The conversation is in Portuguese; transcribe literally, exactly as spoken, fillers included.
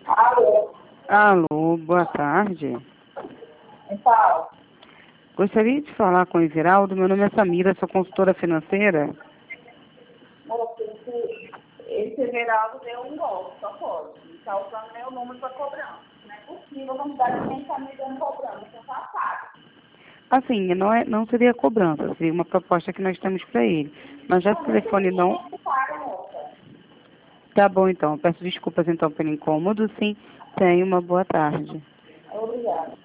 Alô, Alô, boa tarde. me fala. Gostaria de falar com o Everaldo. Meu nome é Samira, sou consultora financeira. Moço, esse, esse Everaldo deu um golpe, só pode. Ele está usando meu número para cobrança. Não é possível, vamos dar ninguém está me dando cobrança, você já sabe. Assim, não, é, não seria cobrança, seria uma proposta que nós temos para ele. Mas já se o Não, mas telefone ninguém não... é que paga, moça. Tá bom, então. Peço desculpas, então, pelo incômodo. Sim, tenha uma boa tarde. Obrigada.